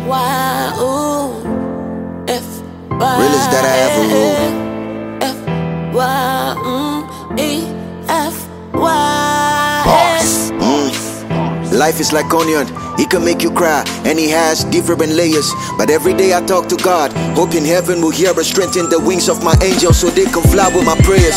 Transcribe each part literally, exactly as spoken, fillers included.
Y, ooh. F, Y, Realest that I ever knew. F, Y, mm, E, F, Y, S. Mm. Life is like onion, he can make you cry, and he has different layers. But every day I talk to God, hoping heaven will hear and strengthen the wings of my angels so they can fly with my prayers.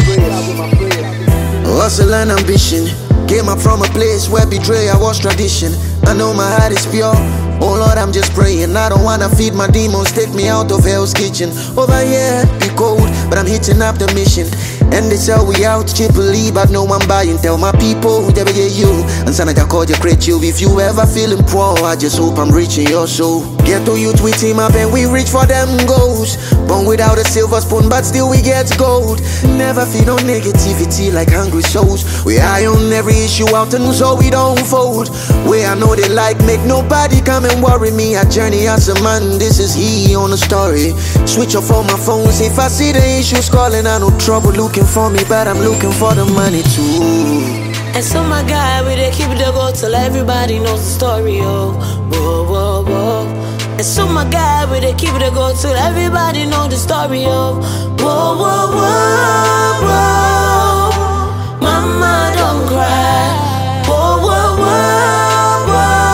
Hustle and ambition came up from a place where betrayal was tradition. I know my heart is pure. Oh Lord, I'm just praying. I don't wanna feed my demons, take me out of hell's kitchen. Over here, be cold, but I'm hitting up the mission. And they sell we out cheaply, but no one buying. Tell my people, they be you. And son, I call you great you. If you ever feeling poor, I just hope I'm reaching your soul. Get to you, we team up and we reach for them goals. Born without a silver spoon, but still we get gold. Never feed on negativity like hungry souls. We eye on every issue out and so we don't fold. Where I know they like, make nobody come and worry me. I journey as a man, this is he on the story. Switch off all my phones if I see the issues calling. I no trouble looking for me, but I'm looking for the money too. And so my guy, we they keep it a go till everybody knows the story, oh. Whoa, whoa, whoa. And so my guy, we they keep it a go till everybody know the story, oh. Whoa, whoa, whoa, whoa. Mama, don't cry. Whoa, whoa, whoa,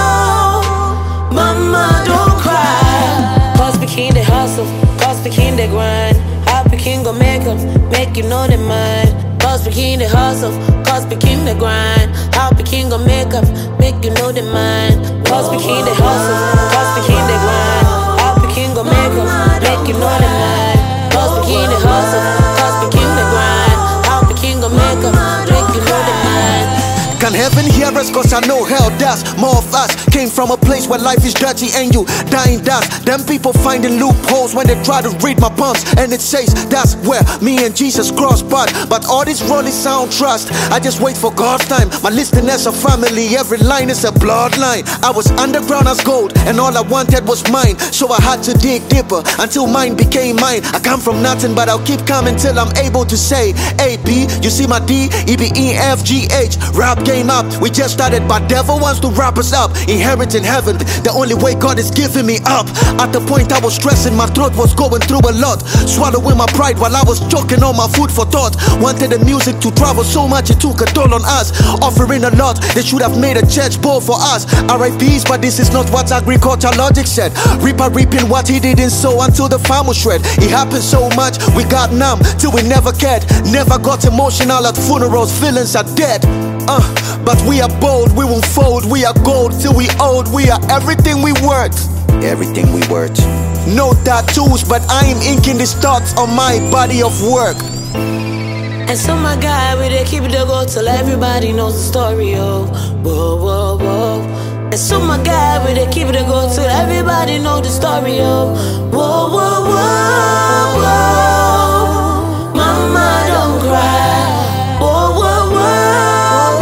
whoa. Mama, don't cry. Cause we king they hustle, cause we king they grind. How we king go make up, make you know they mind. Cause we king they hustle, cause we king they grind. How we king go make up, make you know they mind. Cause we king they hustle, cause we king they grind. How we king go make up, make you know they mind. Cause we king they hustle, cause we king they grind. How we king go make up, make you know they mind. Can heaven hear us? Cause I know hell does. More of us came from a place where life is dirty and you dying dust. Them people finding loopholes when they try to read my palms. And it says that's where me and Jesus cross. But but all this rolling sound trust. I just wait for God's time. My listeners are family, every line is a bloodline. I was underground as gold and all I wanted was mine. So I had to dig deeper until mine became mine. I come from nothing but I'll keep coming till I'm able to say A, B, you see my D, E, B, E, F, G, H. Rap game up, we just started but devil wants to wrap us up. Inheriting heaven, the only way God is giving me up. At the point I was stressing, my throat was going through a lot. Swallowing my pride while I was choking on my food for thought. Wanted the music to travel so much it took a toll on us. Offering a lot, they should have made a church bowl for us. R I Ps, but this is not what agriculture logic said. Reaper reaping what he didn't sow until the farm was shred. It happened so much, we got numb till we never cared. Never got emotional at funerals, feelings are dead. Uh, but we are bold, we won't fold. We are gold till we old. We are everything we worth. Everything we worth. No tattoos, but I am inking these thoughts on my body of work. And so my guy, we they keep it a go till everybody knows the story, oh. Whoa, whoa, whoa. And so my guy, we they keep it a go till everybody know the story, oh. Whoa, whoa, whoa, whoa. Mama, don't cry. Whoa, whoa, whoa,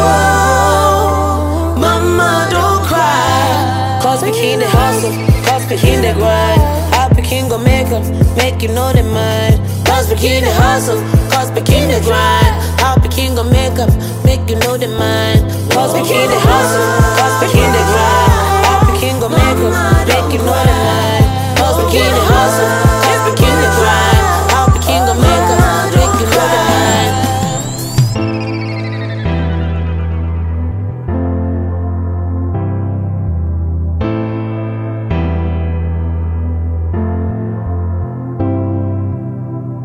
whoa. Mama, don't cry. Cause we king they hustle, cause we king they grind. Happy king go make up, make you know they mind. Cause we king they hustle, cause we king they grind. Happy king go make up, make you know they mind. Cause we king they hustle, cause we king they grind.